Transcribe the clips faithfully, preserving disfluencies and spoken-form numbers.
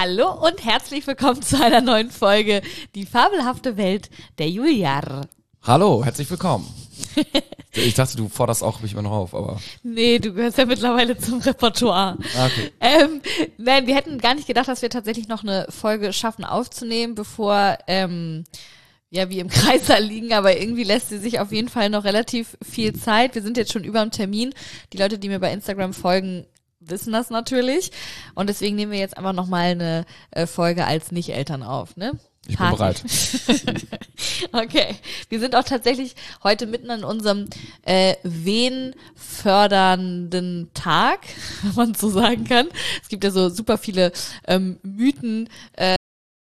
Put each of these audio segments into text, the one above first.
Hallo und herzlich willkommen zu einer neuen Folge Die fabelhafte Welt der Juliar. Hallo, herzlich willkommen. Ich dachte, du forderst auch mich immer noch auf, aber... Nee, du gehörst ja mittlerweile zum Repertoire. Okay. Ähm, nein, wir hätten gar nicht gedacht, dass wir tatsächlich noch eine Folge schaffen aufzunehmen, bevor ähm, ja, wir im Kreißsaal liegen, aber irgendwie lässt sie sich auf jeden Fall noch relativ viel Zeit. Wir sind jetzt schon über dem Termin. Die Leute, die mir bei Instagram folgen, wissen das natürlich. Und deswegen nehmen wir jetzt einfach nochmal eine äh, Folge als Nicht-Eltern auf, ne? Ich bin bereit. Okay, wir sind auch tatsächlich heute mitten an unserem äh, wehenfördernden Tag, wenn man so sagen kann. Es gibt ja so super viele ähm, Mythen, äh,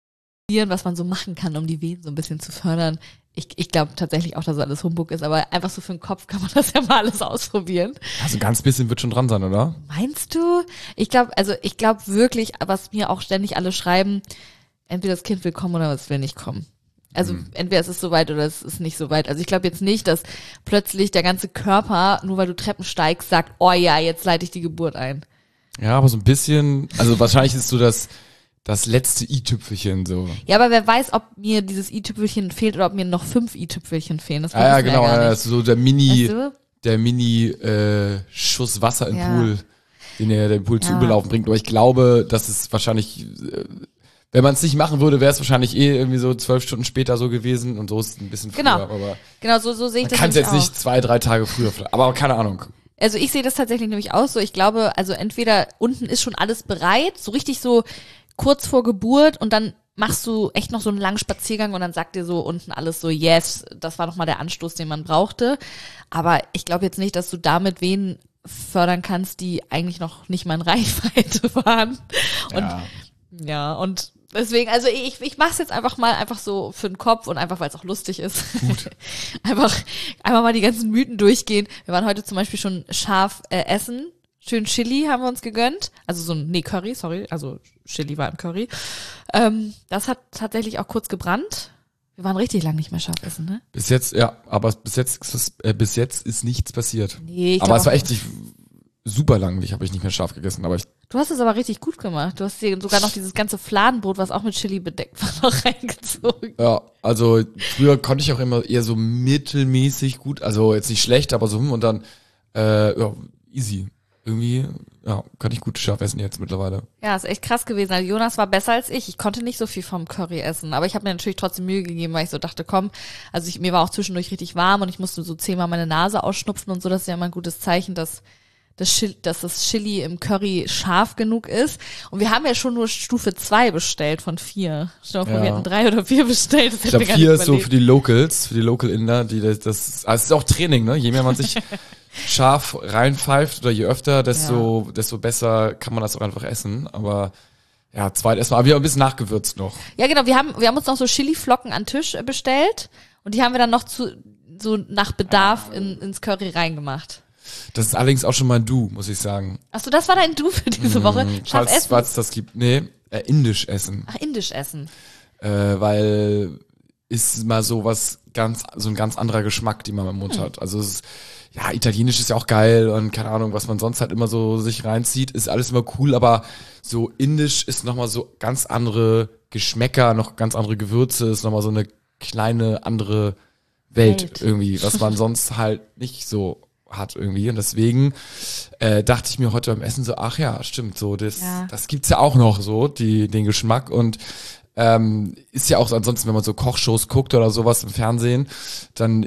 was man so machen kann, um die Wehen so ein bisschen zu fördern. Ich, ich glaube tatsächlich auch, dass alles Humbug ist, aber einfach so für den Kopf kann man das ja mal alles ausprobieren. Also ganz bisschen wird schon dran sein, oder? Meinst du? Ich glaube, also ich glaube wirklich, was mir auch ständig alle schreiben, entweder das Kind will kommen oder es will nicht kommen. Also mhm. entweder es ist soweit oder es ist nicht soweit. Also ich glaube jetzt nicht, dass plötzlich der ganze Körper, nur weil du Treppen steigst, sagt, oh ja, jetzt leite ich die Geburt ein. Ja, aber so ein bisschen, also wahrscheinlich ist so das, das letzte i-Tüpfelchen so. Ja, aber wer weiß, ob mir dieses i-Tüpfelchen fehlt oder ob mir noch fünf i-Tüpfelchen fehlen. Das ah, ja, genau, ja, ja, das ist so der Mini, weißt du? der Mini äh, Schuss Wasser im ja. Pool, den er den Pool ja. zu überlaufen bringt. Aber ich glaube, dass es wahrscheinlich... Äh, wenn man es nicht machen würde, wäre es wahrscheinlich eh irgendwie so zwölf Stunden später so gewesen und so ist es ein bisschen früher. Genau, aber genau so, so sehe ich man das kann es jetzt auch. nicht zwei, drei Tage früher, aber keine Ahnung. Also ich sehe das tatsächlich nämlich auch so. Ich glaube, also entweder unten ist schon alles bereit, so richtig so kurz vor Geburt und dann machst du echt noch so einen langen Spaziergang und dann sagt dir so unten alles so, yes, das war nochmal der Anstoß, den man brauchte. Aber ich glaube jetzt nicht, dass du damit Wehen fördern kannst, die eigentlich noch nicht mal in Reichweite waren. Und Ja, ja und deswegen, also ich, ich mache es jetzt einfach mal einfach so für den Kopf und einfach, weil es auch lustig ist. Gut. einfach, einfach mal die ganzen Mythen durchgehen. Wir waren heute zum Beispiel schon scharf äh, essen. Schön Chili haben wir uns gegönnt. Also so ein, nee, Curry, sorry. Also Chili war im Curry. Ähm, das hat tatsächlich auch kurz gebrannt. Wir waren richtig lang nicht mehr scharf essen, ne? Bis jetzt, ja, aber bis jetzt ist, es, äh, bis jetzt ist nichts passiert. Nee, ich aber glaub es war auch echt nicht, super lang, ich habe ich nicht mehr scharf gegessen, aber ich Du hast es aber richtig gut gemacht. Du hast dir sogar noch dieses ganze Fladenbrot, was auch mit Chili bedeckt war, noch reingezogen. ja, also früher konnte ich auch immer eher so mittelmäßig gut, also jetzt nicht schlecht, aber so hm, und dann äh, ja, easy. Irgendwie, ja, kann ich gut scharf essen jetzt mittlerweile. Ja, ist echt krass gewesen. Also Jonas war besser als ich. Ich konnte nicht so viel vom Curry essen, aber ich habe mir natürlich trotzdem Mühe gegeben, weil ich so dachte, komm, also ich, mir war auch zwischendurch richtig warm und ich musste so zehnmal meine Nase ausschnupfen und so. Das ist ja immer ein gutes Zeichen, dass das Chili, dass das Chili im Curry scharf genug ist. Und wir haben ja schon nur Stufe zwei bestellt von vier. Stell dir mal vor, Ja. wir hätten drei oder vier bestellt. Das Ich glaube, hätten wir gar vier nicht ist so überlebt. für die Locals, für die Local-Inder, die das, das, also es ist auch Training, ne? Je mehr man sich scharf reinpfeift oder je öfter, desto, ja. desto besser kann man das auch einfach essen. Aber ja, zweit erstmal, aber wir haben ein bisschen nachgewürzt noch. Ja, genau. Wir haben, wir haben uns noch so Chili-Flocken an den Tisch äh, bestellt und die haben wir dann noch zu, so nach Bedarf in, ins Curry reingemacht. Das ist allerdings auch schon mal ein Du, muss ich sagen. Achso, das war dein Du für diese Woche? Mmh, Scharf falls, essen? falls das gibt. Nee, äh, indisch essen. Ach, indisch essen. Äh, weil ist mal so was ganz, so ein ganz anderer Geschmack, den man im Mund Hm. hat. Also es ist, ja, italienisch ist ja auch geil und keine Ahnung, was man sonst halt immer so sich reinzieht, ist alles immer cool, aber so indisch ist nochmal so ganz andere Geschmäcker, noch ganz andere Gewürze, ist nochmal so eine kleine andere Welt, Welt. irgendwie, was man sonst halt nicht so hat irgendwie. Und deswegen äh, dachte ich mir heute beim Essen so, ach ja, stimmt, so das, Ja. das gibt's ja auch noch so, die den Geschmack. Und ähm, ist ja auch so, ansonsten, wenn man so Kochshows guckt oder sowas im Fernsehen, dann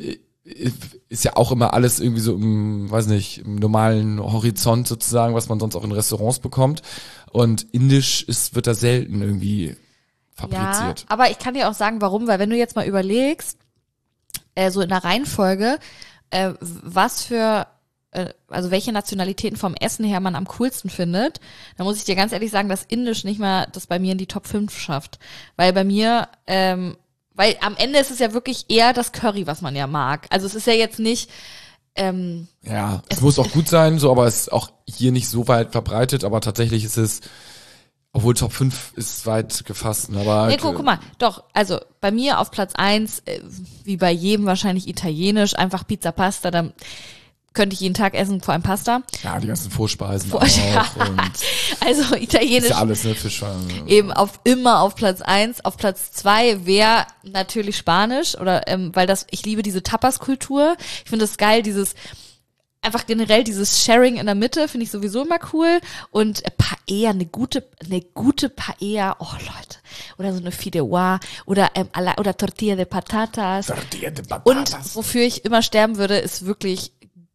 ist ja auch immer alles irgendwie so im, weiß nicht, im normalen Horizont sozusagen, was man sonst auch in Restaurants bekommt. Und indisch ist, wird da selten irgendwie fabriziert. Ja, aber ich kann dir auch sagen, warum, weil wenn du jetzt mal überlegst, äh, so in der Reihenfolge, äh, was für, äh, also welche Nationalitäten vom Essen her man am coolsten findet, dann muss ich dir ganz ehrlich sagen, dass Indisch nicht mal das bei mir in die Top fünf schafft. Weil bei mir, ähm, weil am Ende ist es ja wirklich eher das Curry, was man ja mag. Also es ist ja jetzt nicht, ähm, Ja, es muss auch gut sein, so, aber es ist auch hier nicht so weit verbreitet, aber tatsächlich ist es, obwohl Top fünf ist weit gefasst, aber nee, guck, guck mal, doch, also bei mir auf Platz eins, äh, wie bei jedem wahrscheinlich italienisch, einfach Pizza Pasta, dann könnte ich jeden Tag essen, vor allem Pasta. Ja, die ganzen Vorspeisen Vor- auch. Ja. Und Also italienisch ist ja alles, ne, Fisch. eben auf immer auf Platz eins. Auf Platz zwei wäre natürlich Spanisch oder ähm, weil das, ich liebe diese Tapas-Kultur. Ich finde das geil, dieses einfach generell dieses Sharing in der Mitte finde ich sowieso immer cool. Und äh, Paella, eine gute, eine gute Paella, oh Leute, oder so eine Fideuà oder ähm, alla- oder Tortilla de Patatas. Tortilla de Und Patatas. wofür ich immer sterben würde, ist wirklich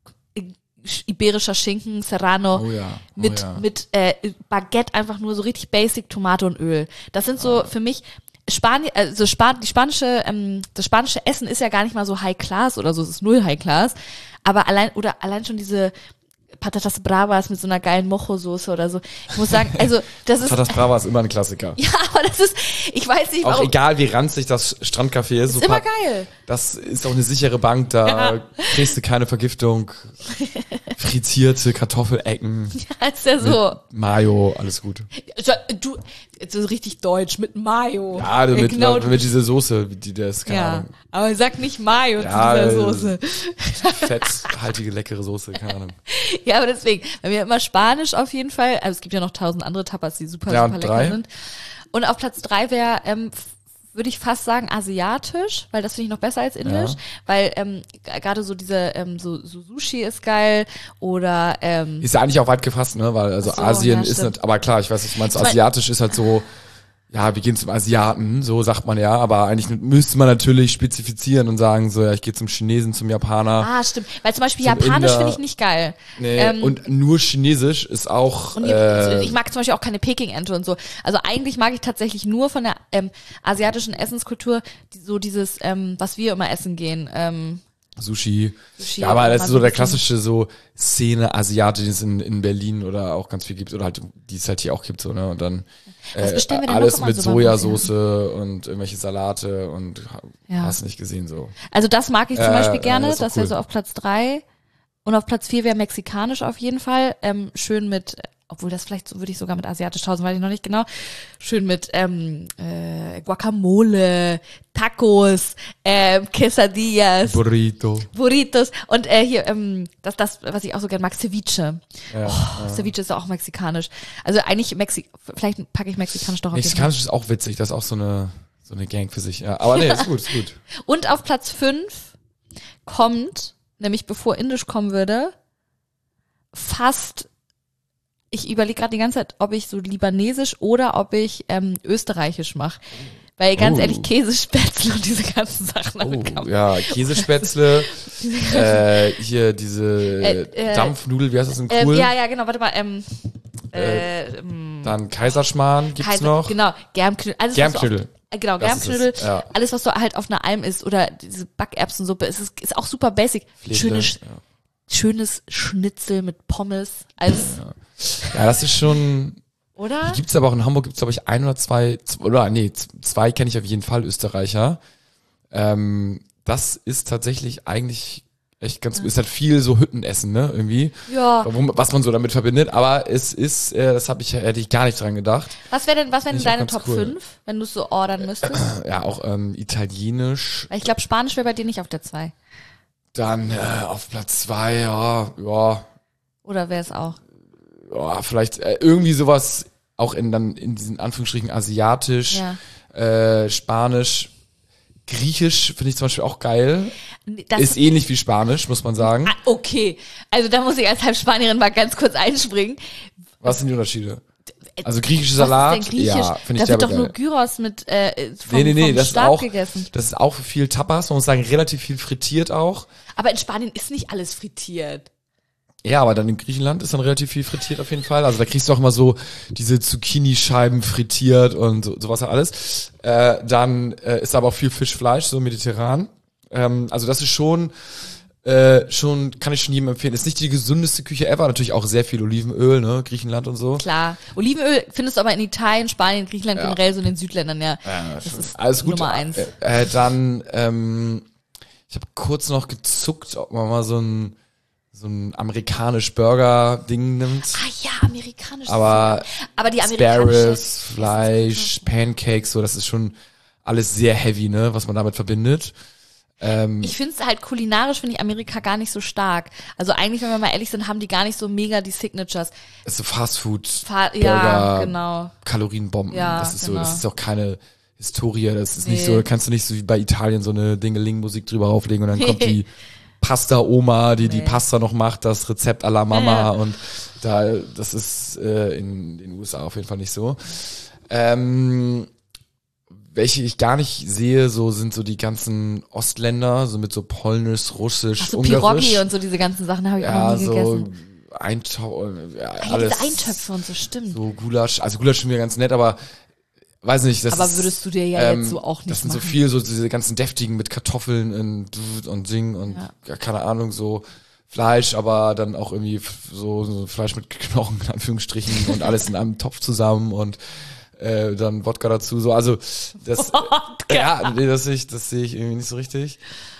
iberischer Schinken, Serrano, Oh ja, oh mit, ja. mit äh, Baguette, einfach nur so richtig basic Tomate und Öl. Das sind so für mich, Spanien, also Span die spanische, ähm, das spanische Essen ist ja gar nicht mal so High Class oder so, es ist null High Class, aber allein, oder allein schon diese Patatas Bravas mit so einer geilen Mojo-Soße oder so. Ich muss sagen, also das ist, Patatas Brava ist immer ein Klassiker. ja, aber das ist, ich weiß nicht, Auch warum, egal, wie ranzig das Strandcafé ist. ist so immer pa- geil. Das ist auch eine sichere Bank, da Ja. kriegst du keine Vergiftung. Frittierte Kartoffelecken, Ja, ist ja so. Mayo, alles gut. Also, du, so richtig deutsch, mit Mayo. Ja, mit, Genau, mit diese Soße, die der ist, keine ja, Ahnung. aber sag nicht Mayo Ja, zu dieser äh, Soße. Fetthaltige, leckere Soße, keine Ahnung. Ja, aber deswegen, bei mir immer Spanisch auf jeden Fall. Also es gibt ja noch tausend andere Tapas, die super, Ja, super und lecker drei? sind. Und auf Platz drei wäre, ähm, f- würde ich fast sagen, asiatisch, weil das finde ich noch besser als indisch. Ja. Weil ähm, g- gerade so diese, ähm, so, so Sushi ist geil oder ähm, Ist ja eigentlich auch weit gefasst, ne, weil also Ach so, Asien ja, ist stimmt. nicht, aber klar, ich weiß, was du meinst, Ich mein- asiatisch ist halt so, ja, wir gehen zum Asiaten, so sagt man ja, aber eigentlich müsste man natürlich spezifizieren und sagen so, ja, ich gehe zum Chinesen, zum Japaner. ah, stimmt. Weil zum Beispiel Zum Japanisch Inder. finde ich nicht geil. Nee, ähm, und nur Chinesisch ist auch, Und äh, ich mag zum Beispiel auch keine Peking-Ente und so. Also eigentlich mag ich tatsächlich nur von der ähm, asiatischen Essenskultur die, so dieses, ähm, was wir immer essen gehen. Ähm, Sushi. Sushi Ja, aber oder das mal ist so so ein der bisschen- klassische so Szene Asiate, die es in, in Berlin oder auch ganz viel gibt oder halt, die es halt hier auch gibt, so, ne, und dann Was äh, bestellen wir denn alles noch immer mit so beim Sojasauce und irgendwelche Salate und Ja. hast nicht gesehen, so. also das mag ich zum Äh, Beispiel äh, gerne. ist auch Das wäre cool. so auf Platz drei. Und auf Platz vier wäre mexikanisch auf jeden Fall. Ähm, schön mit, obwohl das vielleicht so würde ich sogar mit asiatisch tauschen, weiß ich noch nicht genau. Schön mit ähm, äh, Guacamole, Tacos, ähm, Quesadillas. Burrito. Burritos und äh, hier, ähm, das, das, was ich auch so gerne mag, Ceviche. Ja, Oh, Ceviche ist auch mexikanisch. Also eigentlich Mexi vielleicht packe ich mexikanisch doch auf jeden Fall. Mexikanisch ist auch witzig, das ist auch so eine, so eine Gang für sich, ja. Aber nee, ist gut, ist gut. Und auf Platz fünf kommt, nämlich bevor Indisch kommen würde, fast, ich überlege gerade die ganze Zeit, ob ich so libanesisch oder ob ich ähm, österreichisch mache. Weil ganz Oh. ehrlich, Käsespätzle und diese ganzen Sachen damit kann Oh, man- ja, Käsespätzle, äh, hier diese Äh, äh, Dampfnudel, wie heißt das in Ähm, cool? ja, ja, genau, warte mal, ähm, äh, ähm, Dann Kaiserschmarrn gibt's Kaiser- noch. Genau, Germknödel. Alles, was Germknödel. So auf, äh, genau, Das ist es, Germknödel. ja. Alles, was so halt auf einer Alm ist oder diese Backerbsensuppe, es ist, ist auch super basic. Fledle, Schönes, ja. schönes Schnitzel mit Pommes. Als, Ja, das ist schon. oder? Die gibt's aber auch in Hamburg, gibt's glaube ich ein oder zwei, z- oder nee, z- zwei kenne ich auf jeden Fall, Österreicher. Ähm, das ist tatsächlich eigentlich echt ganz, ist halt viel so Hüttenessen, ne, irgendwie. Ja. Warum, was man so damit verbindet, aber es ist, äh, das habe ich, hätte ich gar nicht dran gedacht. Was wäre denn, was wären Finde ich auch deine ganz Top cool. fünf, wenn du es so ordern müsstest? Ja, auch ähm, italienisch. Weil ich glaube, Spanisch wäre bei dir nicht auf der zwei. Dann äh, auf Platz zwei, ja, ja, Oder wäre es auch? ja, vielleicht äh, irgendwie sowas auch in dann in diesen Anführungsstrichen asiatisch, Ja. äh, Spanisch, Griechisch finde ich zum Beispiel auch geil. Das, Ist ähnlich wie Spanisch, muss man sagen. ah, okay. Also da muss ich als Halbspanierin mal ganz kurz einspringen. Was sind die Unterschiede? Also griechischer Was Salat, ist denn griechisch? ja, finde Da ich wird derbe doch nur geil. Gyros mit äh, vom, Nee, nee, nee, vom das ist Stab auch, gegessen. das ist auch viel Tapas, man muss sagen, relativ viel frittiert auch. Aber in Spanien ist nicht alles frittiert. Ja, aber dann in Griechenland ist dann relativ viel frittiert auf jeden Fall. Also da kriegst du auch immer so diese Zucchini-Scheiben frittiert und so, sowas halt alles. Äh, dann äh, ist aber auch viel Fischfleisch, so mediterran. Ähm, also das ist schon, äh, schon, kann ich schon jedem empfehlen. Ist nicht die gesündeste Küche ever, natürlich auch sehr viel Olivenöl, ne, Griechenland und so. Klar. Olivenöl findest du aber in Italien, Spanien, Griechenland Ja. generell so in den Südländern, ja. Ja, das ist alles gut. Nummer eins. Äh, äh, dann, ähm, ich habe kurz noch gezuckt, ob man mal so ein so ein amerikanisch Burger-Ding nimmt. Ah ja, amerikanisch. Aber aber die amerikanische. Sparrows, Fleisch, Pancakes, so, das ist schon alles sehr heavy, ne, was man damit verbindet. Ähm, Ich finde es halt kulinarisch, finde ich Amerika gar nicht so stark. Also eigentlich, wenn wir mal ehrlich sind, haben die gar nicht so mega die Signatures. so Fastfood, Fa- Burger, ja, genau. Kalorienbomben. Ja, das ist genau. so, das ist auch keine Historie. Das ist Nee. nicht so, kannst du nicht so wie bei Italien so eine Dingeling-Musik drüber auflegen und dann kommt die Pasta-Oma, die die Nee. Pasta noch macht, das Rezept à la Mama Ja. und da, das ist äh, in den U S A auf jeden Fall nicht so. Ähm, welche ich gar nicht sehe, so sind so die ganzen Ostländer, so mit so Polnisch, Russisch, Ach so, Ungarisch. Pierogi und so diese ganzen Sachen habe ich auch Ja, noch nie so gegessen. Eintau ja, Ah, ja, alles. diese Eintöpfe und so, stimmt. So Gulasch, also Gulasch ist mir ganz nett, aber weiß nicht, das Aber ist, würdest du dir ja ähm, jetzt so auch nicht das sind machen. so viel, so diese ganzen deftigen mit Kartoffeln und, und Ding und Ja. ja, keine Ahnung, so Fleisch, aber dann auch irgendwie f- so, so Fleisch mit Knochen in Anführungsstrichen und alles in einem Topf zusammen und äh, dann Wodka dazu, so, also das, Wodka. ja, nee, das sehe ich, das sehe ich irgendwie nicht so richtig.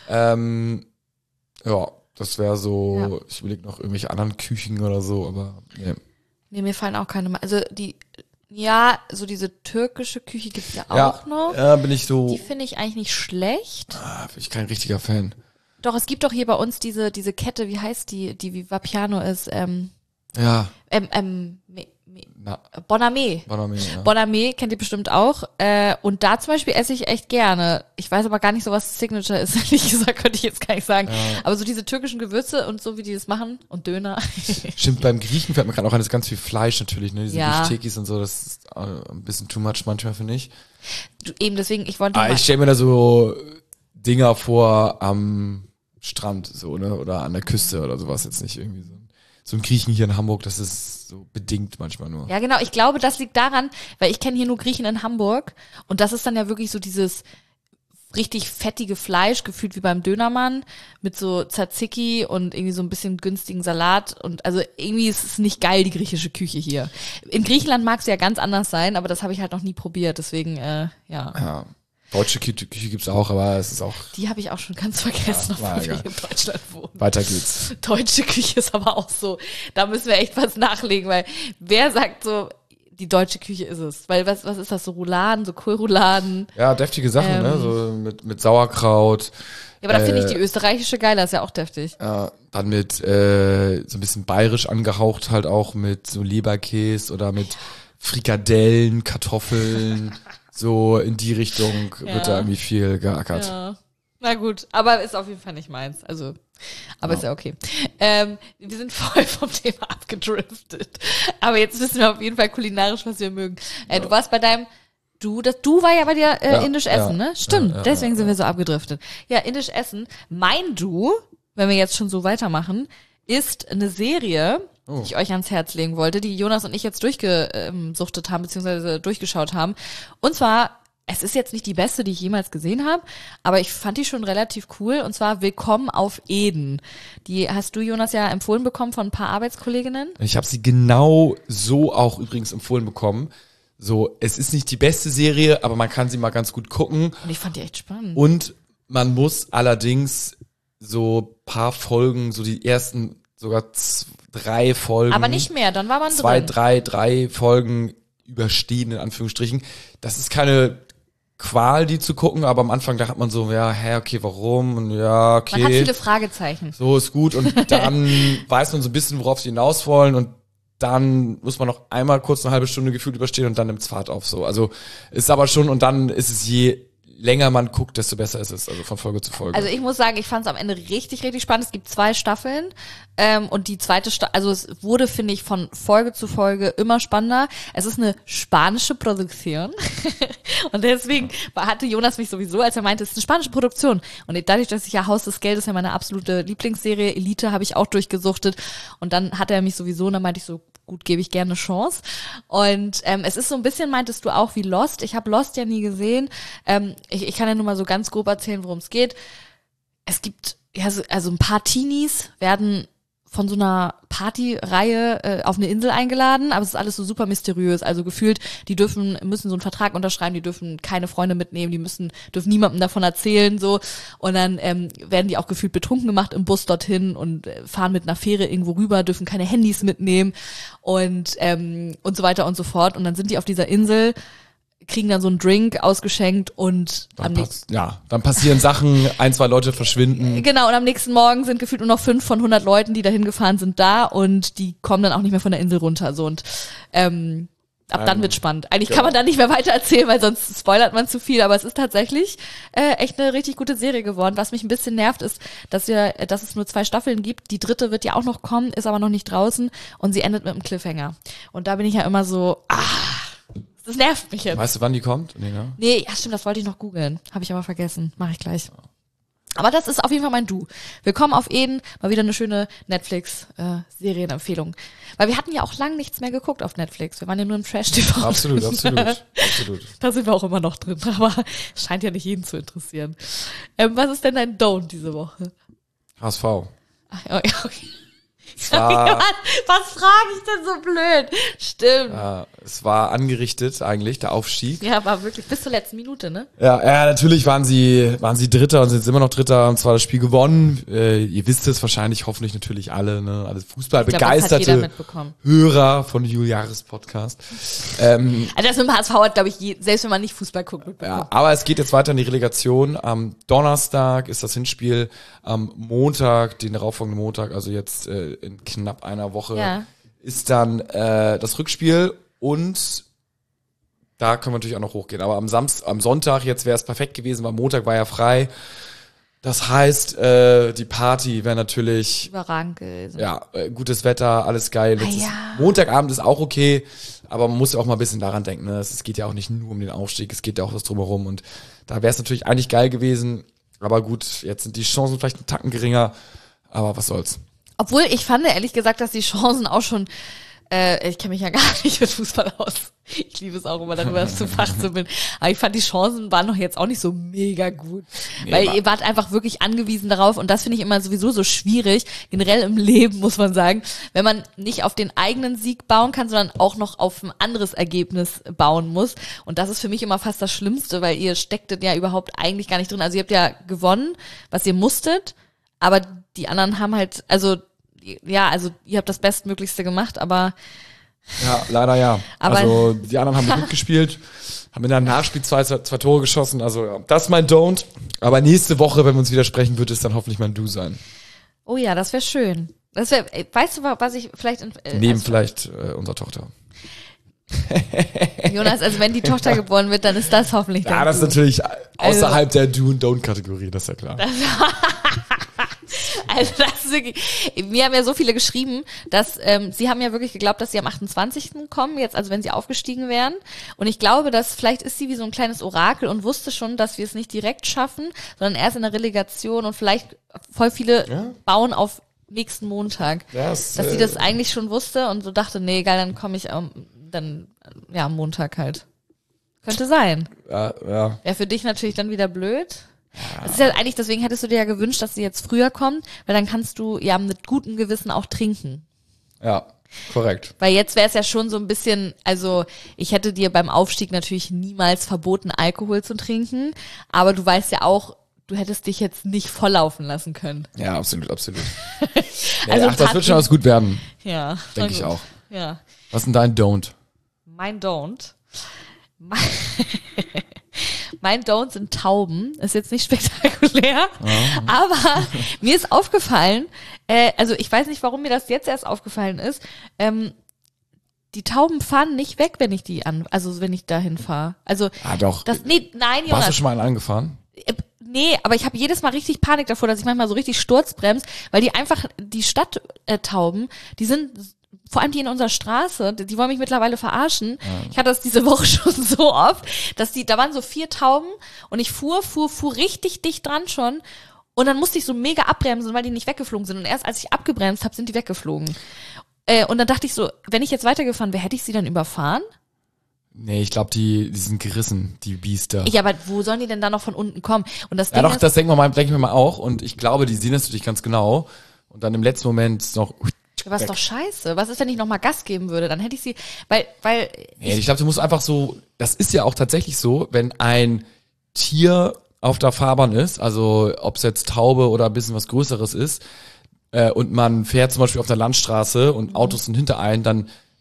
Ähm, ja, das wäre so, Ja. ich überlege noch irgendwelche anderen Küchen oder so, aber nee. Nee, mir fallen auch keine. Also die, ja, so diese türkische Küche gibt's ja auch Ja, noch. ja, bin ich so, Die finde ich eigentlich nicht schlecht. ah, bin ich kein richtiger Fan. Doch, es gibt doch hier bei uns diese, diese Kette, wie heißt die, die wie Vapiano ist, ähm, Ja, ähm, ähm, me, me, na, Bonamé. Bonami, ja. Bonamé kennt ihr bestimmt auch. Äh, und da zum Beispiel esse ich echt gerne. Ich weiß aber gar nicht so, was Signature ist. Ehrlich gesagt, könnte ich jetzt gar nicht sagen. Ja. Aber so diese türkischen Gewürze und so, wie die das machen und Döner. Stimmt, beim Griechen fällt mir gerade auch an, das ist ganz viel Fleisch natürlich, ne? Diese Ja. Biftekis und so, das ist äh, ein bisschen too much manchmal, finde ich. Du, eben deswegen, ich wollte Aber mal, ich stelle mir da so Dinger vor am Strand, so, ne? Oder an der Küste oder sowas jetzt nicht irgendwie so. So ein Griechen hier in Hamburg, das ist so bedingt manchmal nur. ja genau, ich glaube, das liegt daran, weil ich kenne hier nur Griechen in Hamburg und das ist dann ja wirklich so dieses richtig fettige Fleisch, gefühlt wie beim Dönermann, mit so Tzatziki und irgendwie so ein bisschen günstigen Salat und also irgendwie ist es nicht geil, die griechische Küche hier. In Griechenland mag es ja ganz anders sein, aber das habe ich halt noch nie probiert, deswegen, äh, ja. Ja. Deutsche Küche, Küche gibt's auch, aber es ist auch, Die habe ich auch schon ganz vergessen, Ja, war obwohl wir egal. hier in Deutschland wohnen. weiter geht's. Deutsche Küche ist aber auch so, da müssen wir echt was nachlegen, weil wer sagt so, die deutsche Küche ist es? Weil was, was ist das, so Rouladen, so Kohlrouladen? Ja, deftige Sachen, Ähm. ne? So mit, mit Sauerkraut. Ja, aber da finde ich Äh, die österreichische geiler, ist ja auch deftig. Ja, dann mit äh, so ein bisschen bayerisch angehaucht halt auch mit so Leberkäse oder mit Frikadellen, Kartoffeln, so in die Richtung wird Ja. da irgendwie viel geackert. Ja. Na gut, aber ist auf jeden Fall nicht meins. Also, aber ist ja okay. Ähm, wir sind voll vom Thema abgedriftet. Aber jetzt wissen wir auf jeden Fall kulinarisch, was wir mögen. Äh, Du warst bei deinem, du, das du war ja bei dir äh, Ja, indisch ja, essen, ne? Stimmt, ja, ja, deswegen ja, sind wir so abgedriftet. Ja, indisch essen. Mein Du, wenn wir jetzt schon so weitermachen, ist eine Serie, Oh. die ich euch ans Herz legen wollte, die Jonas und ich jetzt durchgesuchtet haben, beziehungsweise durchgeschaut haben. Und zwar, es ist jetzt nicht die beste, die ich jemals gesehen habe, aber ich fand die schon relativ cool. Und zwar Willkommen auf Eden. Die hast du, Jonas, ja empfohlen bekommen von ein paar Arbeitskolleginnen. Ich habe sie genau so auch übrigens empfohlen bekommen. So, es ist nicht die beste Serie, aber man kann sie mal ganz gut gucken. Und ich fand die echt spannend. Und man muss allerdings so paar Folgen, so die ersten sogar z- drei Folgen. aber nicht mehr, dann war man zwei, drin. drei, drei Folgen überstehen, in Anführungsstrichen. Das ist keine Qual, die zu gucken, aber am Anfang da hat man so, ja, hä, okay, warum? Und ja, okay. Man hat viele Fragezeichen. So ist gut. Und dann weiß man so ein bisschen, worauf sie hinaus wollen. Und dann muss man noch einmal kurz eine halbe Stunde gefühlt überstehen und dann nimmt's Fahrt auf. So, also ist aber schon, und dann ist es je länger man guckt, desto besser ist es, also von Folge zu Folge. Also ich muss sagen, ich fand es am Ende richtig, richtig spannend. Es gibt zwei Staffeln ähm, und die zweite Staffel, also es wurde, finde ich, von Folge zu Folge immer spannender. Es ist eine spanische Produktion und deswegen war- hatte Jonas mich sowieso, als er meinte, es ist eine spanische Produktion. Und dadurch, dass ich ja Haus des Geldes, ja meine absolute Lieblingsserie, Elite, habe ich auch durchgesuchtet und dann hatte er mich sowieso und dann meinte ich so, gut, gebe ich gerne eine Chance. Und ähm, es ist so ein bisschen, meintest du auch, wie Lost. Ich habe Lost ja nie gesehen. Ähm, ich, ich kann ja nur mal so ganz grob erzählen, worum es geht. Es gibt, ja, so, also ein paar Teenies werden von so einer Partyreihe äh, auf eine Insel eingeladen, aber es ist alles so super mysteriös. Also gefühlt, die dürfen, müssen so einen Vertrag unterschreiben, die dürfen keine Freunde mitnehmen, die müssen, dürfen niemandem davon erzählen, so. Und dann ähm, werden die auch gefühlt betrunken gemacht im Bus dorthin und äh, fahren mit einer Fähre irgendwo rüber, dürfen keine Handys mitnehmen und ähm, und so weiter und so fort. Und dann sind die auf dieser Insel, kriegen dann so einen Drink ausgeschenkt und Dann am pass- ja, dann passieren Sachen, ein, zwei Leute verschwinden. Genau, und am nächsten Morgen sind gefühlt nur noch fünf von hundert Leuten, die dahin gefahren sind, da und die kommen dann auch nicht mehr von der Insel runter. So und ähm, ab dann Ähm, wird spannend. Eigentlich genau. kann man da nicht mehr weiter erzählen, weil sonst spoilert man zu viel, aber es ist tatsächlich äh, echt eine richtig gute Serie geworden. Was mich ein bisschen nervt, ist, dass wir, dass es nur zwei Staffeln gibt. Die dritte wird ja auch noch kommen, ist aber noch nicht draußen und sie endet mit einem Cliffhanger. Und da bin ich ja immer so, ah, das nervt mich jetzt. Weißt du, wann die kommt? Nee, ne? Nee, ja stimmt, das wollte ich noch googeln. Habe ich aber vergessen. Mache ich gleich. Aber das ist auf jeden Fall mein Du. Willkommen auf Eden. Mal wieder eine schöne Netflix-Serienempfehlung. Weil wir hatten ja auch lang nichts mehr geguckt auf Netflix. Wir waren ja nur im Trash-T V. Absolut, absolut, absolut. Da sind wir auch immer noch drin. Aber scheint ja nicht jeden zu interessieren. Ähm, was ist denn dein Don't diese Woche? H S V. Ach, ja, okay. Es war, was was frage ich denn so blöd? Stimmt. äh, es war angerichtet eigentlich, der Aufstieg. Ja, war wirklich bis zur letzten Minute, ne? Ja, ja, natürlich waren sie, waren sie Dritter und sind jetzt immer noch Dritter und zwar das Spiel gewonnen. Äh, ihr wisst es wahrscheinlich, hoffentlich natürlich alle, ne? Alle Ich glaub, Fußballbegeisterte das hat jeder mitbekommen. Hörer von Juliaris Podcast. Ähm, Also das mit dem H S V hat, glaube ich, je, selbst wenn man nicht Fußball guckt, mitbekommen. ja, aber es geht jetzt weiter in die Relegation. Am Donnerstag ist das Hinspiel, am Montag, den darauffolgenden Montag, also jetzt äh, in knapp einer Woche, Ja. ist dann äh, das Rückspiel und da können wir natürlich auch noch hochgehen. Aber am Samstag, am Sonntag, jetzt wäre es perfekt gewesen, weil Montag war ja frei. Das heißt, äh, die Party wäre natürlich, Überragend gewesen. ja, äh, gutes Wetter, alles geil. Jetzt Ah, ist, ja. Montagabend ist auch okay, aber man muss ja auch mal ein bisschen daran denken. Ne? Es, es geht ja auch nicht nur um den Aufstieg, es geht ja auch das Drumherum. Und da wäre es natürlich eigentlich geil gewesen. Aber gut, jetzt sind die Chancen vielleicht einen Tacken geringer. Aber was soll's. Obwohl, ich fand ehrlich gesagt, dass die Chancen auch schon, äh, ich kenne mich ja gar nicht mit Fußball aus. Ich liebe es auch immer, darüber zu Fach zu bin. Aber ich fand, die Chancen waren doch jetzt auch nicht so mega gut. Nee, weil aber- ihr wart einfach wirklich angewiesen darauf und das finde ich immer sowieso so schwierig, generell im Leben, muss man sagen, wenn man nicht auf den eigenen Sieg bauen kann, sondern auch noch auf ein anderes Ergebnis bauen muss. Und das ist für mich immer fast das Schlimmste, weil ihr stecktet ja überhaupt eigentlich gar nicht drin. Also ihr habt ja gewonnen, was ihr musstet, aber die anderen haben halt, also ja, also ihr habt das Bestmöglichste gemacht, aber Ja, leider ja. Aber- also die anderen haben gut gespielt, haben in der Nachspielzeit zwei, zwei Tore geschossen. Also ja, das ist mein Don't. Aber nächste Woche, wenn wir uns wieder sprechen, wird es dann hoffentlich mein Do sein. oh ja, das wäre schön. Das wär, ey, weißt du, was ich vielleicht in, äh, Neben also, vielleicht äh, unserer Tochter. Jonas, also wenn die Tochter geboren wird, dann ist das hoffentlich Ja, dein das ist Du. natürlich außerhalb der Do- und Don't-Kategorie, das ist ja klar. Also das ist wirklich, mir haben ja so viele geschrieben, dass ähm, sie haben ja wirklich geglaubt, dass sie am achtundzwanzigsten kommen, jetzt also wenn sie aufgestiegen wären. Und ich glaube, dass vielleicht ist sie wie so ein kleines Orakel und wusste schon, dass wir es nicht direkt schaffen, sondern erst in der Relegation und vielleicht voll viele Ja. bauen auf nächsten Montag. Ja, es, Dass sie äh, das eigentlich schon wusste und so dachte, nee, egal, dann komme ich ähm, dann ja am Montag halt. Könnte sein. Ja, ja. Wäre für dich natürlich dann wieder blöd. Das ist ja eigentlich, deswegen hättest du dir ja gewünscht, dass sie jetzt früher kommt, weil dann kannst du ja mit gutem Gewissen auch trinken. Ja, korrekt. Weil jetzt wäre es ja schon so ein bisschen, also ich hätte dir beim Aufstieg natürlich niemals verboten, Alkohol zu trinken, aber du weißt ja auch, du hättest dich jetzt nicht volllaufen lassen können. Ja, absolut, absolut. Nee, Also ach, das wird schon alles gut werden, Ja. denke na ich gut. auch. Ja. Was ist denn dein Don't? Mein Don't. Mein, mein Don't sind Tauben. Ist jetzt nicht spektakulär, aber mir ist aufgefallen, äh, also ich weiß nicht, warum mir das jetzt erst aufgefallen ist, ähm, die Tauben fahren nicht weg, wenn ich die an, also wenn ich dahin fahre. Also Ah, doch. das, nee, nein, Warst du Jonas. schon mal einen angefahren? Äh, Nee, aber ich habe jedes Mal richtig Panik davor, dass ich manchmal so richtig sturzbremse, weil die einfach, die Stadttauben, die sind, vor allem die in unserer Straße, die, die wollen mich mittlerweile verarschen. Ich hatte das diese Woche schon so oft, dass die, da waren so vier Tauben und ich fuhr, fuhr, fuhr richtig dicht dran schon und dann musste ich so mega abbremsen, weil die nicht weggeflogen sind und erst als ich abgebremst habe, sind die weggeflogen. Äh, und dann dachte ich so, wenn ich jetzt weitergefahren wäre, hätte ich sie dann überfahren? Nee, ich glaube, die, die sind gerissen, die Biester. Ja, aber wo sollen die denn da noch von unten kommen? Und das Ja, Ding doch, ist, das denken wir mal, denken wir mal auch. Und ich glaube, die sehen das natürlich ganz genau. Und dann im letzten Moment noch. was weg. doch scheiße. Was ist, wenn ich nochmal Gas geben würde? Dann hätte ich sie, weil, weil, Nee, ich glaube, du musst einfach so. Das ist ja auch tatsächlich so, wenn ein Tier auf der Fahrbahn ist, also ob es jetzt Taube oder ein bisschen was Größeres ist, äh, und man fährt zum Beispiel auf der Landstraße und Autos sind hinter einen, dann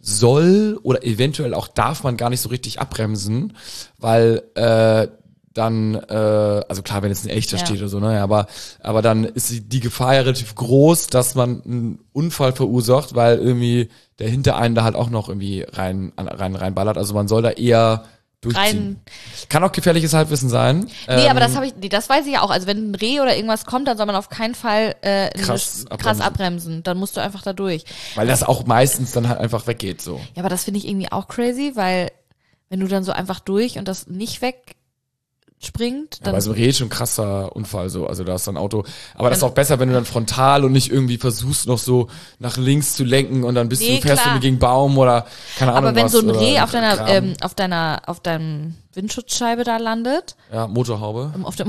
soll oder eventuell auch darf man gar nicht so richtig abbremsen, weil äh, dann, äh, also klar, wenn jetzt ein echter Ja. steht oder so, ne, aber, aber dann ist die, die Gefahr ja relativ groß, dass man einen Unfall verursacht, weil irgendwie der hinter einen da halt auch noch irgendwie rein, an- rein, reinballert. Also man soll da eher durchziehen. Rein. Kann auch gefährliches Halbwissen sein. Nee, Ähm, aber das habe ich, nee, das weiß ich ja auch. Also wenn ein Reh oder irgendwas kommt, dann soll man auf keinen Fall äh, Krass eine- krass abbremsen. abbremsen. Dann musst du einfach da durch. Weil das auch meistens dann halt einfach weggeht, so. Ja, aber das finde ich irgendwie auch crazy, weil wenn du dann so einfach durch und das nicht wegspringt, Ja, dann bei so einem Reh ist schon ein krasser Unfall, so. Also da ist dann ein Auto. Aber das ist Dann- auch besser, wenn du dann frontal und nicht irgendwie versuchst, noch so nach links zu lenken und dann bist Nee, du, fährst du klar. irgendwie gegen einen Baum oder keine Ahnung aber wenn was. so ein oder Reh auf deiner, Kram. ähm, auf deiner, auf deinem Windschutzscheibe da landet, Ja, Motorhaube. ähm, auf dem,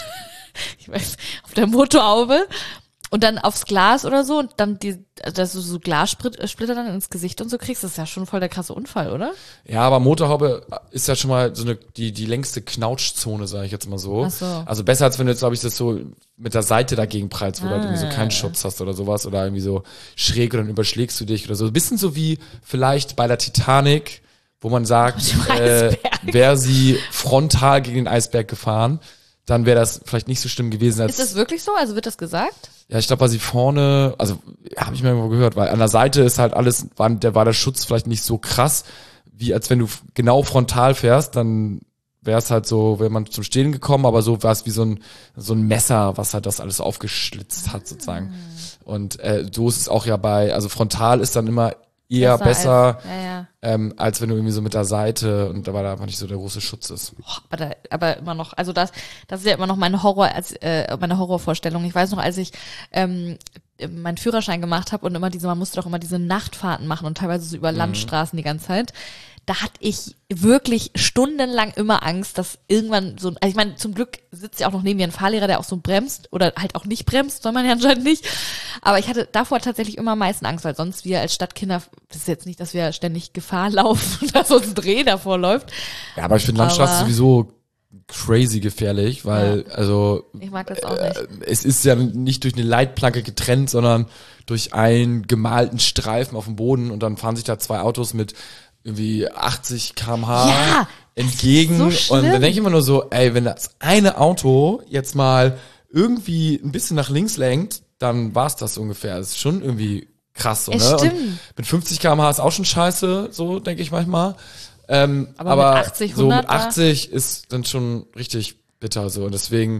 ich weiß, auf der Motorhaube und dann aufs Glas oder so und dann die, dass du so Glassplitter dann ins Gesicht und so kriegst, das ist ja schon voll der krasse Unfall, oder? Ja, aber Motorhaube ist ja schon mal so eine, die, die längste Knautschzone, sage ich jetzt mal so. Ach so. Also besser, als wenn du jetzt, glaube ich, das so mit der Seite dagegen prallst, wo du halt irgendwie so Ah. keinen Schutz hast oder sowas oder irgendwie so schräg und dann überschlägst du dich oder so. Ein bisschen so wie vielleicht bei der Titanic, wo man sagt, Mit dem äh, Eisberg. wäre sie frontal gegen den Eisberg gefahren, dann wäre das vielleicht nicht so schlimm gewesen als. Ist das wirklich so? Also wird das gesagt? Ja, ich glaube, weil sie vorne, also ja, habe ich mir irgendwo gehört, weil an der Seite ist halt alles, war, der war der Schutz vielleicht nicht so krass, wie als wenn du f- genau frontal fährst, dann wäre es halt so, wäre man zum Stehen gekommen, aber so war es wie so ein so ein Messer, was halt das alles aufgeschlitzt hat sozusagen. Und äh, so ist es auch ja bei, also frontal ist dann immer eher besser, Als, ja, ja. ähm, als wenn du irgendwie so mit der Seite und da war da einfach nicht so der große Schutz ist. Boah, aber, da, aber immer noch, also das, das ist ja immer noch meine Horror, als äh, meine Horrorvorstellung. Ich weiß noch, als ich ähm, meinen Führerschein gemacht habe und immer diese, man musste doch immer diese Nachtfahrten machen und teilweise so über Landstraßen die ganze Zeit. Da hatte ich wirklich stundenlang immer Angst, dass irgendwann so, also ich meine, zum Glück sitzt ja auch noch neben mir ein Fahrlehrer, der auch so bremst oder halt auch nicht bremst, soll man ja anscheinend nicht. Aber ich hatte davor tatsächlich immer am meisten Angst, weil sonst wir als Stadtkinder, das ist jetzt nicht, dass wir ständig Gefahr laufen, dass uns ein Dreh davor läuft. Ja, aber ich finde Landstraße Aber- sowieso crazy gefährlich, weil, also Ich mag das auch nicht. äh, es ist ja nicht durch eine Leitplanke getrennt, sondern durch einen gemalten Streifen auf dem Boden und dann fahren sich da zwei Autos mit irgendwie achtzig Kilometer pro Stunde Ja, entgegen das ist so und dann schlimm. denke ich immer nur so, ey, wenn das eine Auto jetzt mal irgendwie ein bisschen nach links lenkt, dann war's das ungefähr. Das ist schon irgendwie krass so, Es ne? stimmt. Und mit fünfzig Kilometer pro Stunde ist auch schon scheiße, so denke ich manchmal. Ähm, Aber aber mit achtzig, so mit hundert, achtzig ist dann schon richtig bitter so und deswegen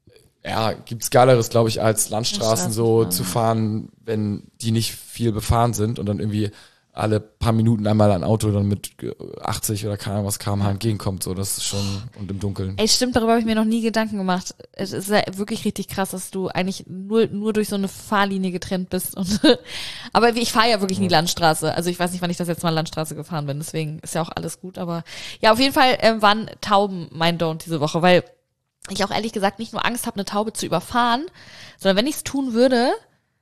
ja, gibt's geileres, glaube ich, als Landstraßen so Straßenfahren, zu ja. fahren, wenn die nicht viel befahren sind und dann irgendwie alle paar Minuten einmal ein Auto dann mit achtzig oder keine Ahnung was Kilometer pro Stunde entgegenkommt, so, das ist schon, und im Dunkeln. Ey, stimmt, darüber habe ich mir noch nie Gedanken gemacht. Es ist ja wirklich richtig krass, dass du eigentlich nur, nur durch so eine Fahrlinie getrennt bist. Und aber ich fahre ja wirklich nie Landstraße. Also ich weiß nicht, wann ich das jetzt mal Landstraße gefahren bin. Deswegen ist ja auch alles gut. Aber ja, auf jeden Fall ähm, waren Tauben mein Don't diese Woche, weil ich auch ehrlich gesagt nicht nur Angst habe, eine Taube zu überfahren, sondern wenn ich es tun würde,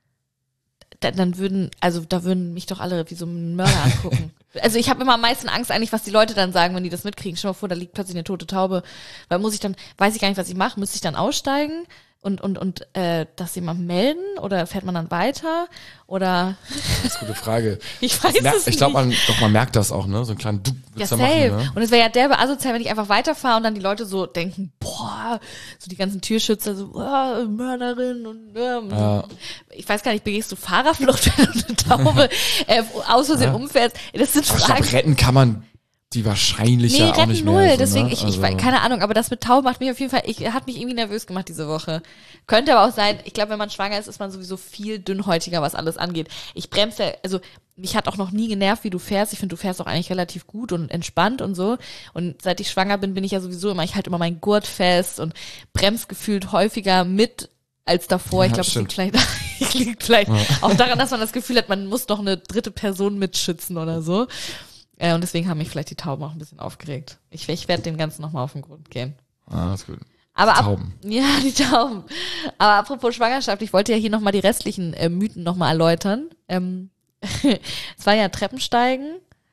dann, dann würden, also da würden mich doch alle wie so ein Mörder angucken. Also ich habe immer am meisten Angst eigentlich, was die Leute dann sagen, wenn die das mitkriegen. Stell dir mal vor, da liegt plötzlich eine tote Taube. Weil muss ich dann, weiß ich gar nicht, was ich mache, müsste ich dann aussteigen und und und äh, das jemandem melden oder fährt man dann weiter oder Das ist eine gute Frage. ich weiß Mer- es ich glaube, nicht. man, doch, man merkt das auch, ne? So einen kleinen Duck Ja, wird's da safe. machen, ne? Und es wäre ja derbe asozial, wenn ich einfach weiterfahre und dann die Leute so denken, boah, so die ganzen Türschützer, so, boah, Mörderin und ähm, Ja. ich weiß gar nicht, begehst du Fahrerflucht, wenn du eine Taube äh, aus Versehen Ja. umfährst? Das sind Aber ich Fragen. glaube, retten kann man die wahrscheinlich Nee, ja auch retten nicht null. mehr. So, Deswegen, ne? ich, ich Also- weiß, keine Ahnung, aber das mit Tauben macht mich auf jeden Fall, ich, hat mich irgendwie nervös gemacht diese Woche. Könnte aber auch sein, ich glaube, wenn man schwanger ist, ist man sowieso viel dünnhäutiger, was alles angeht. Ich bremse, ja- also mich hat auch noch nie genervt, wie du fährst. Ich finde, du fährst auch eigentlich relativ gut und entspannt und so. Und seit ich schwanger bin, bin ich ja sowieso immer, ich halte immer meinen Gurt fest und bremse gefühlt häufiger mit als davor. Ich Ja, glaube, es liegt stimmt. vielleicht, liegt vielleicht auch daran, dass man das Gefühl hat, man muss noch eine dritte Person mitschützen oder so. Äh, und deswegen haben mich vielleicht die Tauben auch ein bisschen aufgeregt. Ich, ich werde dem Ganzen nochmal auf den Grund gehen. Ah, ist gut. Aber ab, Tauben. Ja, die Tauben. Aber apropos Schwangerschaft, ich wollte ja hier nochmal die restlichen äh, Mythen nochmal erläutern. Ähm, es war ja Treppensteigen,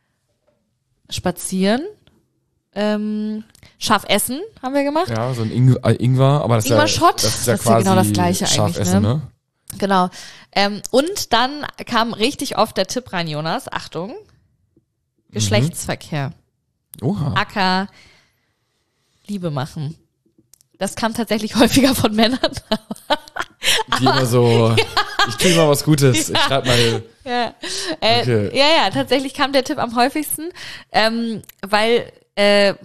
Spazieren, ähm, scharf essen haben wir gemacht. Ja, so ein Ing äh, Ingwer, aber das ist ja, Ingwer-Shot? das ist ja Das ist ja quasi genau das Gleiche scharf eigentlich, essen, ne? ne? Genau. Ähm, und dann kam richtig oft der Tipp rein, Jonas, Achtung, Geschlechtsverkehr. Oha. Acker, Liebe machen. Das kam tatsächlich häufiger von Männern. Die immer so, ich tue mal was Gutes, ich schreib mal. Ja. Äh, Okay. ja, ja, tatsächlich kam der Tipp am häufigsten, ähm, weil äh,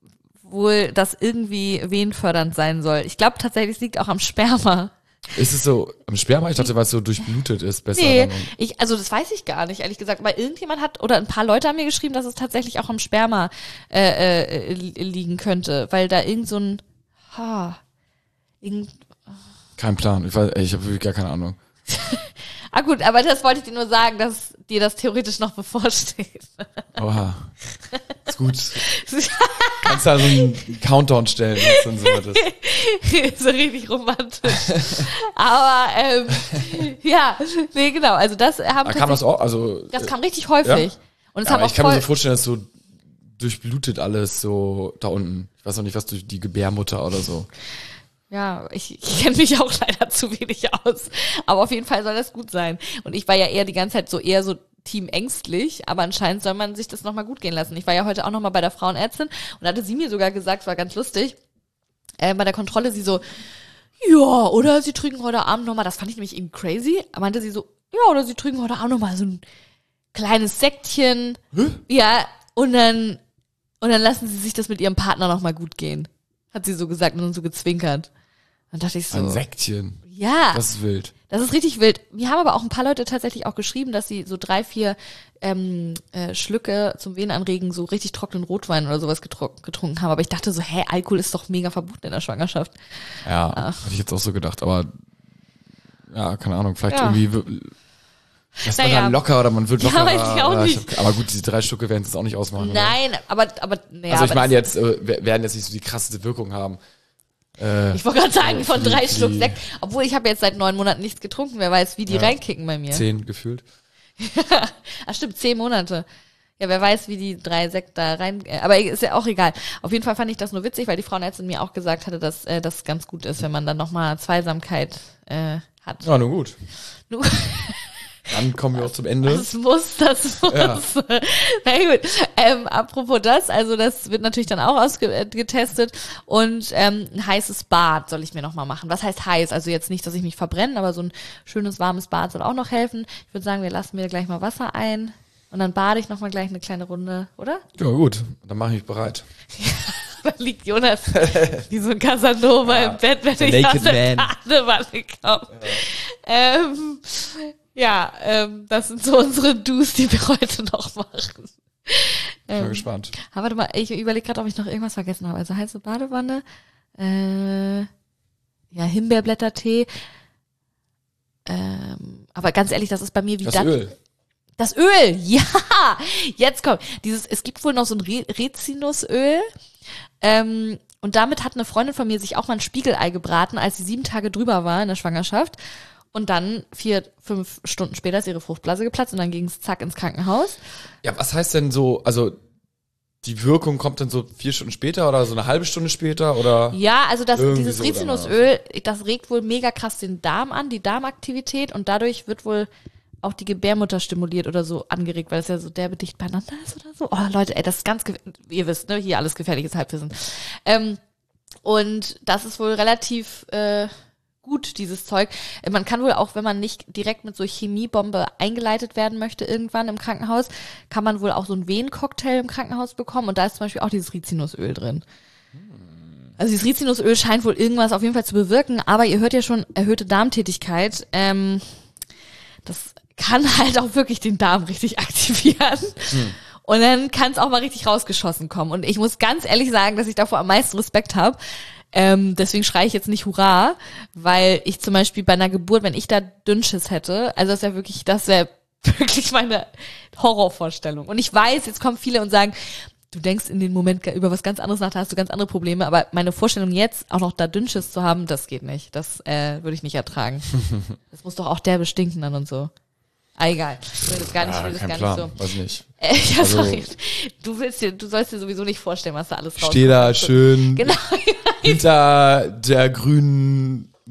wohl das irgendwie wehenfördernd sein soll. Ich glaube tatsächlich, es liegt auch am Sperma. Ist es so, am Sperma? Ich dachte, weil es so durchblutet ist, besser. Nee, dann. ich, also das weiß ich gar nicht, ehrlich gesagt. Aber irgendjemand hat, oder ein paar Leute haben mir geschrieben, dass es tatsächlich auch am Sperma äh, äh, liegen könnte, weil da irgend so ein, ha, irgend, Kein Plan, ich, weiß, ey, ich habe wirklich gar keine Ahnung. ah gut, aber das wollte ich dir nur sagen, dass dir das theoretisch noch bevorsteht. Oha. Ist gut. Kannst da so einen Countdown stellen, was dann so was ist. So richtig romantisch. Aber, ähm, ja, nee, genau, also das haben Da kam das auch, also. das kam richtig häufig. Ja? Und es Ja, haben aber auch ich kann mir voll, so vorstellen, dass so durchblutet alles so da unten. Ich weiß noch nicht, was durch die Gebärmutter oder so. ja, ich, ich kenne mich auch leider zu wenig aus. Aber auf jeden Fall soll das gut sein. Und ich war ja eher die ganze Zeit so eher so Team ängstlich, aber anscheinend soll man sich das nochmal gut gehen lassen. Ich war ja heute auch nochmal bei der Frauenärztin und da hatte sie mir sogar gesagt, war ganz lustig, äh, bei der Kontrolle, sie so, ja, oder sie trinken heute Abend nochmal, das fand ich nämlich eben crazy, meinte sie so, ja, oder sie trinken heute Abend nochmal so ein kleines Säckchen, Hä? ja, und dann, und dann lassen sie sich das mit ihrem Partner nochmal gut gehen. Hat sie so gesagt und dann so gezwinkert. Dann dachte ich so, Ein Säckchen. ja. Das ist wild. Das ist richtig wild. Mir haben aber auch ein paar Leute tatsächlich auch geschrieben, dass sie so drei, vier ähm, äh, Schlücke zum Venenanregen so richtig trockenen Rotwein oder sowas getro- getrunken haben. Aber ich dachte so, hä, Alkohol ist doch mega verboten in der Schwangerschaft. Ja, Ach. hätte ich jetzt auch so gedacht, aber ja, keine Ahnung, vielleicht Ja. irgendwie w- lässt man Naja. dann locker oder man wird Ja, lockerer. weiß ich auch Ja, nicht. hab, aber gut, diese drei Stücke werden es auch nicht ausmachen. oder? Nein, aber, aber, naja. Also ich aber meine das- jetzt, äh, wer- werden jetzt nicht so die krasseste Wirkung haben. Äh, Ich wollte gerade sagen, von die- drei die- Schluck Sekt. Obwohl ich habe jetzt seit neun Monaten nichts getrunken. Wer weiß, wie die Ja. reinkicken bei mir. Zehn gefühlt. Ach stimmt, zehn Monate. Ja, wer weiß, wie die drei Sekt da rein... Äh, aber ist ja auch egal. Auf jeden Fall fand ich das nur witzig, weil die Frauenärztin mir auch gesagt hatte, dass äh, das ganz gut ist, wenn man dann nochmal Zweisamkeit äh, hat. Ja, nun gut. Nur, Dann kommen wir auch zum Ende. das muss, das muss. Ja. Na gut. Ähm, apropos das, also das wird natürlich dann auch ausgetestet. Und ähm, ein heißes Bad soll ich mir nochmal machen. Was heißt heiß? Also jetzt nicht, dass ich mich verbrenne, aber so ein schönes, warmes Bad soll auch noch helfen. Ich würde sagen, wir lassen mir gleich mal Wasser ein. Und dann bade ich nochmal gleich eine kleine Runde, oder? Ja, gut. Dann mache ich mich bereit. Dann liegt Jonas wie so ein Casanova Ja, im Bett, wenn the ich aus naked der man. Badewanne komme. Ja, ähm, ja ähm, das sind so unsere Do's, die wir heute noch machen. Ich bin Ähm, gespannt. aber warte mal, ich überlege gerade, ob ich noch irgendwas vergessen habe. Also heiße Badewanne, äh, ja, Himbeerblättertee. Ähm, aber ganz ehrlich, das ist bei mir wie Das dat- Öl. Das Öl, ja, jetzt kommt dieses, es gibt wohl noch so ein Re- Rizinusöl, ähm, und damit hat eine Freundin von mir sich auch mal ein Spiegelei gebraten, als sie sieben Tage drüber war in der Schwangerschaft, und dann vier, fünf Stunden später ist ihre Fruchtblase geplatzt und dann ging es zack ins Krankenhaus. Ja, was heißt denn so, also die Wirkung kommt dann so vier Stunden später oder so eine halbe Stunde später oder? Ja, also das, Irgendwie dieses so Rizinusöl, das regt wohl mega krass den Darm an, die Darmaktivität, und dadurch wird wohl auch die Gebärmutter stimuliert oder so angeregt, weil es ja so derbe dicht beieinander ist oder so. Oh Leute, ey, das ist ganz, gef- ihr wisst, ne, hier alles gefährliches Halbwissen. Ähm, und das ist wohl relativ äh, gut, dieses Zeug. Äh, Man kann wohl auch, wenn man nicht direkt mit so Chemiebombe eingeleitet werden möchte irgendwann im Krankenhaus, kann man wohl auch so einen Venencocktail im Krankenhaus bekommen, und da ist zum Beispiel auch dieses Rizinusöl drin. Also dieses Rizinusöl scheint wohl irgendwas auf jeden Fall zu bewirken, aber ihr hört ja schon, erhöhte Darmtätigkeit. Ähm, das kann halt auch wirklich den Darm richtig aktivieren. Hm. Und dann kann es auch mal richtig rausgeschossen kommen. Und ich muss ganz ehrlich sagen, dass ich davor am meisten Respekt habe. Ähm, deswegen schreie ich jetzt nicht Hurra, weil ich zum Beispiel bei einer Geburt, wenn ich da Dünnschiss hätte, also das wäre wirklich, das wäre wirklich meine Horrorvorstellung. Und ich weiß, jetzt kommen viele und sagen, du denkst in dem Moment über was ganz anderes nach, da hast du ganz andere Probleme, aber meine Vorstellung jetzt, auch noch da Dünnschiss zu haben, das geht nicht. Das äh, würde ich nicht ertragen. Das muss doch auch derbe stinken dann und so. Ah, egal. Ich will das gar nicht, ich Ja, will das kein gar Plan, nicht so. weiß nicht. Äh, ja, Also- sorry. Du willst dir, du sollst dir sowieso nicht vorstellen, was da alles rauskommt. Steh da schön Genau. hinter der grünen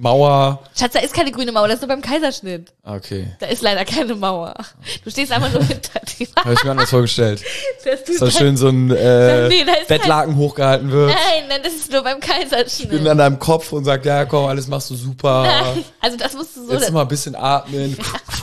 Mauer. Schatz, da ist keine grüne Mauer, das ist nur beim Kaiserschnitt. Okay. Da ist leider keine Mauer. Du stehst einfach nur hinter dir. Habe ich mir anders vorgestellt. Dass du Dass da dann- schön so ein äh, Nee, da ist Bettlaken hochgehalten wird. Nein, nein, das ist nur beim Kaiserschnitt. Bin an deinem Kopf und sagt, ja komm, alles machst du super. Nein, also das musst du so... Jetzt mal ein bisschen atmen.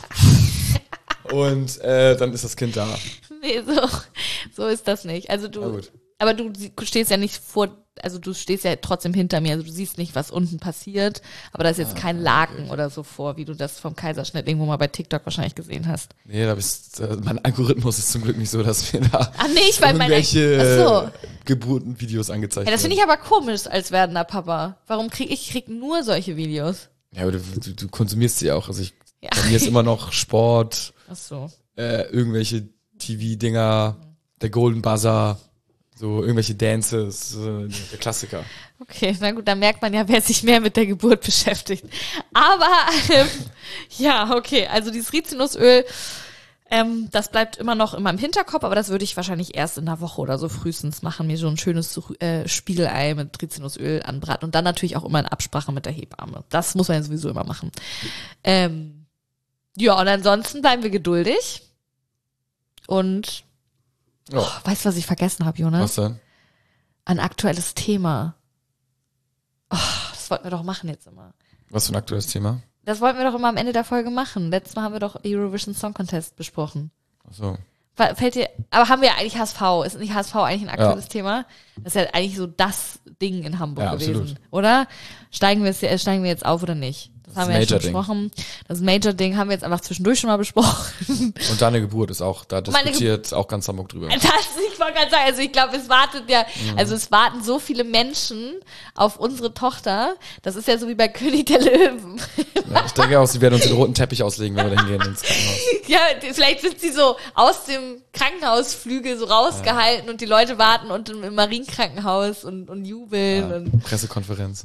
Und äh, dann ist das Kind da. Nee, so, so ist das nicht. Also Na du, gut. aber du sie- stehst ja nicht vor, also du stehst ja trotzdem hinter mir, also du siehst nicht, was unten passiert, aber da ist jetzt kein Laken oder so vor, wie du das vom Kaiserschnitt irgendwo mal bei TikTok wahrscheinlich gesehen hast. Nee, da bist, äh, mein Algorithmus ist zum Glück nicht so, dass wir da Ach nee, ich weil meine, irgendwelche ach so. äh, Geburtenvideos angezeigt Ja, das finde werden. ich aber komisch als werdender Papa. Warum krieg ich krieg nur solche Videos? Ja, aber du, du, du konsumierst sie auch. Also ich, Ja. bei mir ist immer noch Sport, Ach so. äh, irgendwelche T V-Dinger, der Golden Buzzer, so irgendwelche Dances, äh, der Klassiker. Okay, na gut, dann merkt man ja, wer sich mehr mit der Geburt beschäftigt. Aber, ähm, ja, okay, also dieses Rizinusöl, ähm, das bleibt immer noch in meinem Hinterkopf, aber das würde ich wahrscheinlich erst in einer Woche oder so frühestens machen, mir so ein schönes äh, Spiegelei mit Rizinusöl anbraten und dann natürlich auch immer in Absprache mit der Hebamme. Das muss man ja sowieso immer machen. Ähm, ja, und ansonsten bleiben wir geduldig und Ja. oh, weißt du, was ich vergessen habe, Jonas? Was denn? Ein aktuelles Thema. Oh, das wollten wir doch machen jetzt immer. Was für ein aktuelles Thema? Das wollten wir doch immer am Ende der Folge machen. Letztes Mal haben wir doch Eurovision Song Contest besprochen. Ach so. Fa- Fällt dir, aber haben wir ja eigentlich H S V? Ist nicht H S V eigentlich ein aktuelles Ja. Thema? Das ist ja eigentlich so das Ding in Hamburg Ja, gewesen, absolut. oder? Steigen wir, jetzt, äh, steigen wir jetzt auf oder nicht? Das, Das haben wir ja schon Major-Ding. besprochen. Das Major-Ding haben wir jetzt einfach zwischendurch schon mal besprochen. Und deine Geburt ist auch, da Meine diskutiert auch ganz Hamburg drüber. Das, ich wollte gerade sagen, also ich glaube, es wartet ja, also es warten so viele Menschen auf unsere Tochter. Das ist ja so wie bei König der Löwen. Ja, ich denke auch, sie werden uns den roten Teppich auslegen, wenn wir da hingehen ins Krankenhaus. Ja, die- vielleicht sind sie so aus dem Krankenhausflügel so rausgehalten und die Leute warten und im Marienkrankenhaus und, und jubeln Ja, und Pressekonferenz.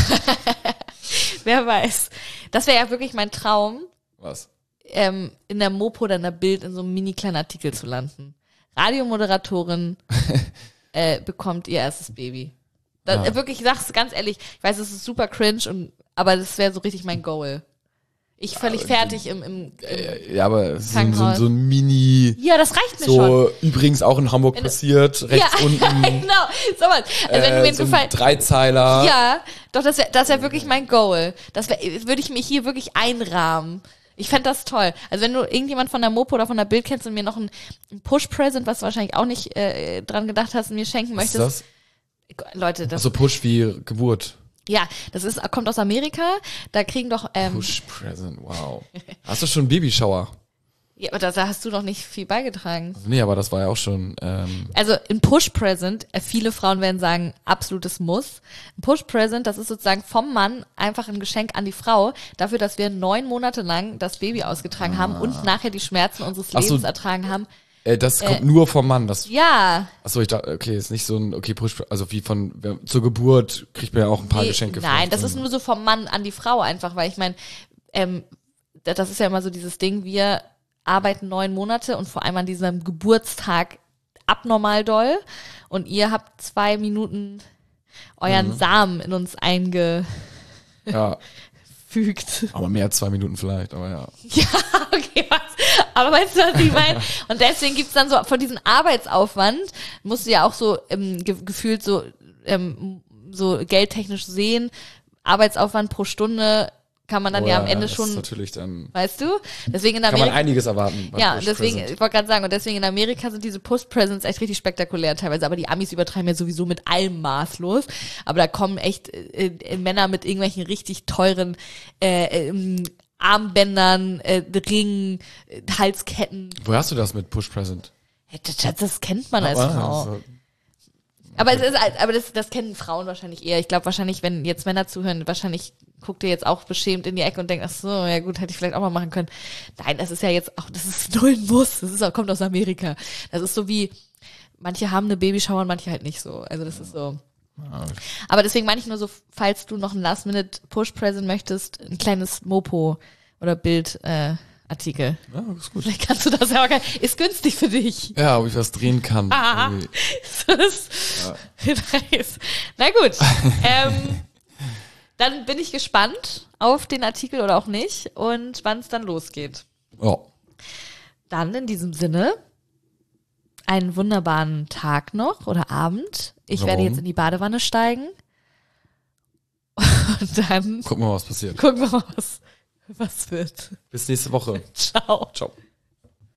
wer weiß. Das wäre ja wirklich mein Traum, Was? ähm, in der Mopo oder in der Bild in so einem mini kleinen Artikel zu landen. Radiomoderatorin äh, bekommt ihr erstes Baby. Das, Ja. Wirklich, ich sag's ganz ehrlich, ich weiß, es ist super cringe, und aber das wäre so richtig mein Goal. Ich völlig fertig im, im, im Äh, Ja, aber es ist so, ein- so, ein- Krankenhaus. so ein Mini, Ja, das reicht mir schon. so übrigens auch in Hamburg Wenn du- passiert, rechts ja, unten. genau, so was. Also wenn du mir Äh, einen so ein Gefallen, Dreizeiler. ja, doch, das wäre das wär wirklich mein Goal. Das wär, würde ich mich hier wirklich einrahmen. Ich fände das toll. Also wenn du irgendjemand von der Mopo oder von der Bild kennst und mir noch ein, ein Push-Present, was du wahrscheinlich auch nicht äh, dran gedacht hast, mir schenken Was ist möchtest. das? Leute, das, Also Push wie Geburt. ja, das ist, kommt aus Amerika. Da kriegen doch, ähm, Push Present, wow. Hast du schon einen Babyshower? ja, aber da, da hast du doch nicht viel beigetragen. Nee, aber das war ja auch schon, ähm, Also ein Push-Present, äh, viele Frauen werden sagen, absolutes Muss. Ein Push-Present, das ist sozusagen vom Mann einfach ein Geschenk an die Frau, dafür, dass wir neun Monate lang das Baby ausgetragen haben und nachher die Schmerzen unseres Ach so. Lebens ertragen haben. äh, das Äh, kommt nur vom Mann. Das, Ja, achso, ich dachte, okay, ist nicht so ein, okay, Push, also wie von, wer- zur Geburt kriegt man ja auch ein paar nee, Geschenke. nein, von- das ist nur so vom Mann an die Frau einfach, weil ich meine, ähm, da- das ist ja immer so dieses Ding, wir arbeiten neun Monate und vor allem an diesem Geburtstag abnormal doll und ihr habt zwei Minuten euren Mhm. Samen in uns eingefügt. Ja, aber mehr als zwei Minuten vielleicht, aber ja. Ja, okay, was? Aber weißt du, was ich meine? Und deswegen gibt's dann so, von diesem Arbeitsaufwand, musst du ja auch so ähm, ge gefühlt so, ähm, so geldtechnisch sehen, Arbeitsaufwand pro Stunde kann man dann Oh ja am Ende das schon, ist natürlich dann, weißt du? Deswegen in kann man Amerika, einiges erwarten. beim ja, Push deswegen, Present. ich wollte gerade sagen, und deswegen in Amerika sind diese Post-Presents echt richtig spektakulär teilweise, aber die Amis übertreiben ja sowieso mit allem maßlos, aber da kommen echt äh, äh, Männer mit irgendwelchen richtig teuren äh, ähm, Armbändern, äh, Ringen, äh, Halsketten. Woher hast du das mit Push Present? Ja, Das, das kennt man als Ah, Frau. so- Aber es ist, halt- aber das, das kennen Frauen wahrscheinlich eher. Ich glaube wahrscheinlich, wenn jetzt Männer zuhören, wahrscheinlich guckt ihr jetzt auch beschämt in die Ecke und denkt, ach so, ja gut, hätte ich vielleicht auch mal machen können. Nein, das ist ja jetzt auch, das ist null ein Muss. Das ist, auch- kommt aus Amerika. Das ist so wie, manche haben eine Babyshower und manche halt nicht so. Also das ist so. Ah, Aber deswegen meine ich nur so, falls du noch ein Last-Minute-Push-Present möchtest, ein kleines Mopo oder Bild, äh, Artikel. ja, ist gut. Vielleicht kannst du das ja auch gar ist günstig für dich. Ja, ob ich was drehen kann. Ah. Irgendwie. Das ist nice. Na gut. ähm, Dann bin ich gespannt auf den Artikel oder auch nicht und wann es dann losgeht. Ja. Dann in diesem Sinne einen wunderbaren Tag noch oder Abend. Ich Warum? werde jetzt in die Badewanne steigen und dann Gucken wir mal, was passiert. gucken wir mal, was, was wird. Bis nächste Woche. Ciao. Ciao.